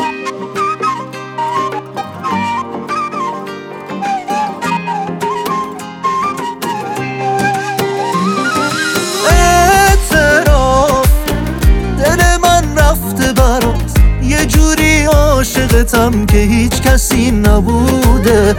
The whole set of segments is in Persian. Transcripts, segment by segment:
یه جوری عاشقتم که هیچ کسی نبوده.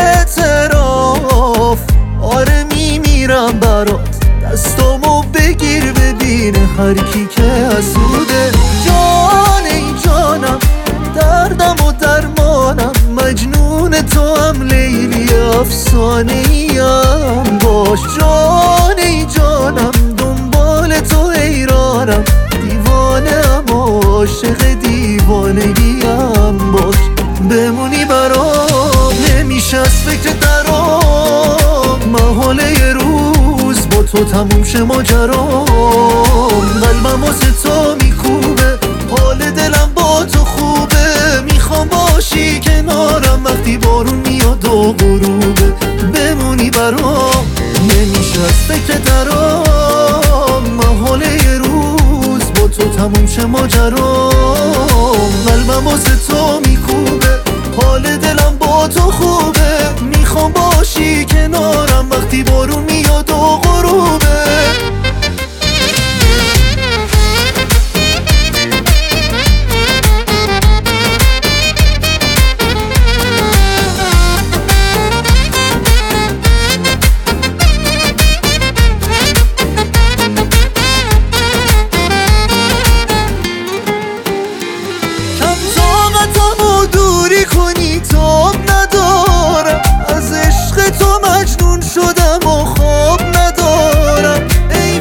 اعتراف آره میمیرم برات، دستامو بگیر ببینه هر کی که حسوده. جان ای جانم، دردم و درمانم، مجنون تو هم لیلی افسانه ایم باش. جان ای جانم، دنبال تو حیرانم، دیوانه‌ام عاشق دیوانگیم باش. بمونی برام نمیشه از فکر درام، محاله یه روز با تو تموم شه ماجرام. قلبم واسه تو میکوبه، حال دلم با تو خوبه، میخوام باشی کنارم وقتی بارون میاد و غروبه. بمونی برام نمیشه از فکر درام، محاله یه روز با تو تموم شه ماجرام. قلبم واسه تو میکوبه، حال دلم با تو خوبه، میخوام باشی کنارم وقتی بارون میاد و غروبه. دوری کنی تاب ندارم، از عشق تو مجنون شدم و خواب ندارم. ای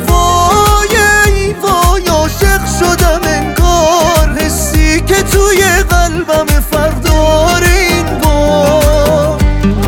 وای عاشق شدم انگار، حسی که توی قلبم فردار این بار.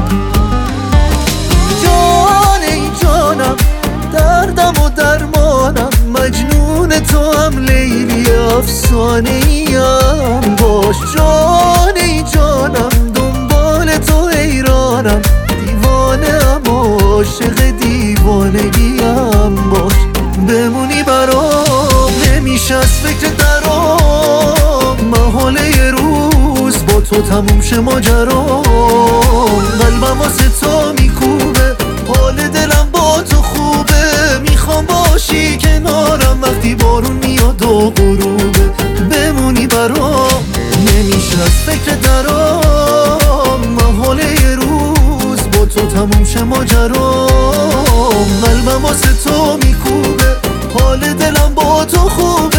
جان ای جانم، دردم و درمانم، مجنون تو هم لیلی افسانه ایم باش. جان ای جانم، دنبال تو حیرانم، دیوانه‌ام عاشق دیوانگیم باش. بمونی برام نمیشه از فکر درام، محاله یه روز با تو تموم شه ماجرام. قلبم واسه تو میکوبه، حال دلم با تو خوبه، میخوام باشی کنارم وقتی بارون میاد و غروبه. بمونی برام نمیشه از فکر درام، محاله یه روز با تو تموم شه ماجرام. قلبم واسه تو میکوبه، حال دلم با تو خوبه،